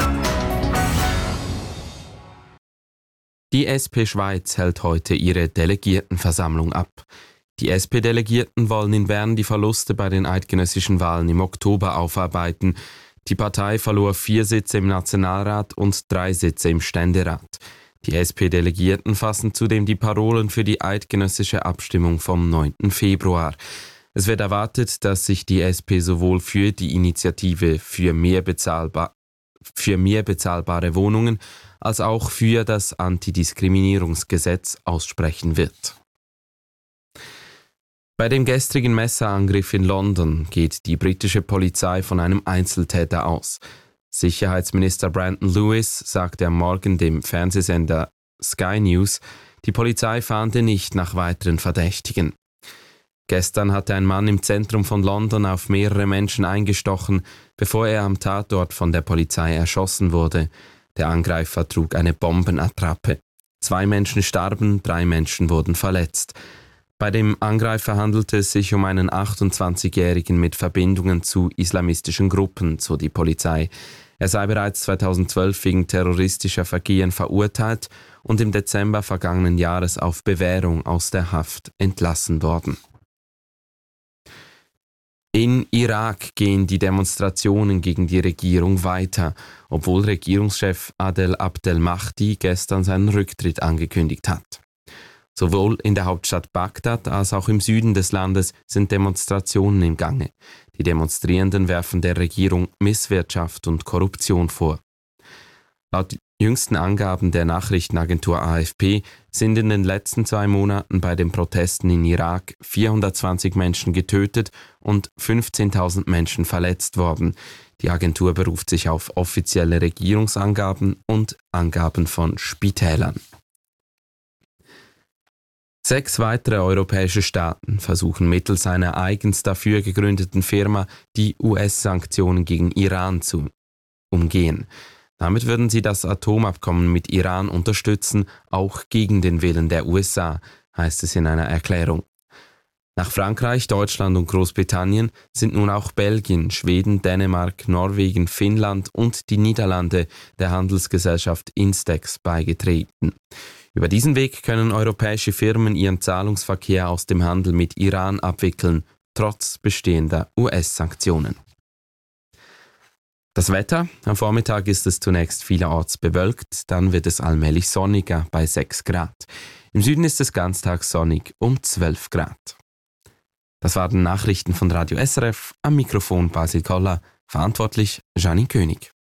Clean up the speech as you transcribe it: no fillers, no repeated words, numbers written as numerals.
Die SP Schweiz hält heute ihre Delegiertenversammlung ab. Die SP-Delegierten wollen in Bern die Verluste bei den eidgenössischen Wahlen im Oktober aufarbeiten. Die Partei verlor 4 Sitze im Nationalrat und 3 Sitze im Ständerat. Die SP-Delegierten fassen zudem die Parolen für die eidgenössische Abstimmung vom 9. Februar. Es wird erwartet, dass sich die SP sowohl für die Initiative für mehr bezahlbare Wohnungen als auch für das Antidiskriminierungsgesetz aussprechen wird. Bei dem gestrigen Messerangriff in London geht die britische Polizei von einem Einzeltäter aus. Sicherheitsminister Brandon Lewis sagte am Morgen dem Fernsehsender Sky News, die Polizei fahnde nicht nach weiteren Verdächtigen. Gestern hatte ein Mann im Zentrum von London auf mehrere Menschen eingestochen, bevor er am Tatort von der Polizei erschossen wurde. Der Angreifer trug eine Bombenattrappe. 2 Menschen starben, 3 Menschen wurden verletzt. Bei dem Angreifer handelte es sich um einen 28-Jährigen mit Verbindungen zu islamistischen Gruppen, so die Polizei. Er sei bereits 2012 wegen terroristischer Vergehen verurteilt und im Dezember vergangenen Jahres auf Bewährung aus der Haft entlassen worden. In Irak gehen die Demonstrationen gegen die Regierung weiter, obwohl Regierungschef Adel Abdel Mahdi gestern seinen Rücktritt angekündigt hat. Sowohl in der Hauptstadt Bagdad als auch im Süden des Landes sind Demonstrationen im Gange. Die Demonstrierenden werfen der Regierung Misswirtschaft und Korruption vor. Laut jüngsten Angaben der Nachrichtenagentur AFP sind in den letzten 2 Monaten bei den Protesten in Irak 420 Menschen getötet und 15.000 Menschen verletzt worden. Die Agentur beruft sich auf offizielle Regierungsangaben und Angaben von Spitälern. 6 weitere europäische Staaten versuchen mittels einer eigens dafür gegründeten Firma die US-Sanktionen gegen Iran zu umgehen. Damit würden sie das Atomabkommen mit Iran unterstützen, auch gegen den Willen der USA, heißt es in einer Erklärung. Nach Frankreich, Deutschland und Großbritannien sind nun auch Belgien, Schweden, Dänemark, Norwegen, Finnland und die Niederlande der Handelsgesellschaft Instex beigetreten. Über diesen Weg können europäische Firmen ihren Zahlungsverkehr aus dem Handel mit Iran abwickeln, trotz bestehender US-Sanktionen. Das Wetter: Am Vormittag ist es zunächst vielerorts bewölkt, dann wird es allmählich sonniger bei 6 Grad. Im Süden ist es ganztags sonnig um 12 Grad. Das waren Nachrichten von Radio SRF, am Mikrofon Basil Koller, verantwortlich Janine König.